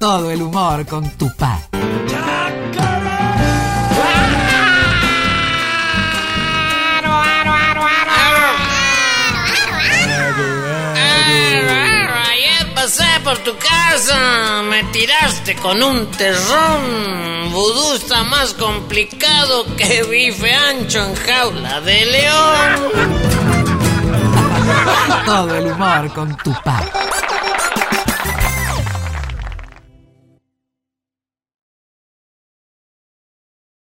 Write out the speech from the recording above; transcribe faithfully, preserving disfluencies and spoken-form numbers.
Todo el humor con Tupá. Ayer pasé por tu casa, me tiraste con un terrón. Vudú está más complicado que bife ancho en jaula de león. Todo el humor con Tupá.